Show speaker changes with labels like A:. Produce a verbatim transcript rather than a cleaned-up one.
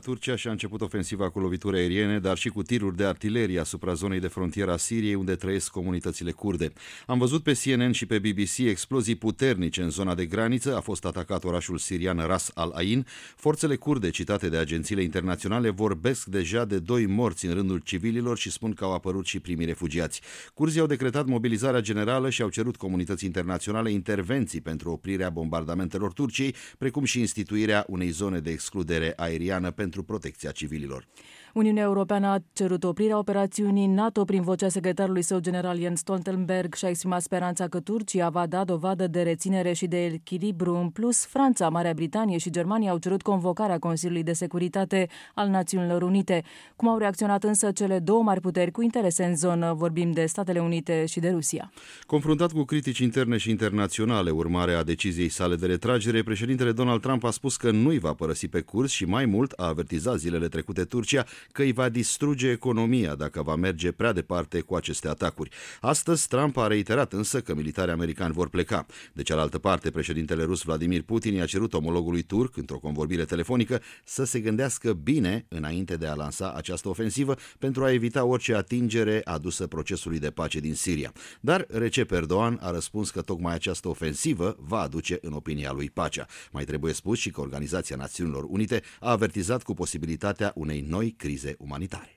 A: Turcia și-a început ofensiva cu lovituri aeriene, dar și cu tiruri de artilerie asupra zonei de frontieră a Siriei, unde trăiesc comunitățile kurde. Am văzut pe C N N și pe B B C explozii puternice în zona de graniță, a fost atacat orașul sirian Ras al-Ain. Forțele kurde citate de agențiile internaționale vorbesc deja de doi morți în rândul civililor și spun că au apărut și primii refugiați. Curzii au decretat mobilizarea generală și au cerut comunității internaționale intervenții pentru oprirea bombardamentelor Turciei, precum și instituirea unei zone de excludere aeriană pentru protecția civililor.
B: Uniunea Europeană a cerut oprirea operațiunii NATO prin vocea secretarului său general Jens Stoltenberg și a exprimat speranța că Turcia va da dovadă de reținere și de echilibru. În plus, Franța, Marea Britanie și Germania au cerut convocarea Consiliului de Securitate al Națiunilor Unite. Cum au reacționat însă cele două mari puteri cu interese în zonă? Vorbim de Statele Unite și de Rusia.
A: Confruntat cu critici interne și internaționale, urmare a deciziei sale de retragere, președintele Donald Trump a spus că nu îi va părăsi pe curs și mai mult a avertizat zilele trecute Turcia că îi va distruge economia dacă va merge prea departe cu aceste atacuri. Astăzi, Trump a reiterat însă că militarii americani vor pleca. De cealaltă parte, președintele rus Vladimir Putin i-a cerut omologului turc, într-o convorbire telefonică, să se gândească bine înainte de a lansa această ofensivă pentru a evita orice atingere adusă procesului de pace din Siria. Dar Recep Erdogan a răspuns că tocmai această ofensivă va aduce în opinia lui pacea. Mai trebuie spus și că Organizația Națiunilor Unite a avertizat cu posibilitatea unei noi crize umanitare.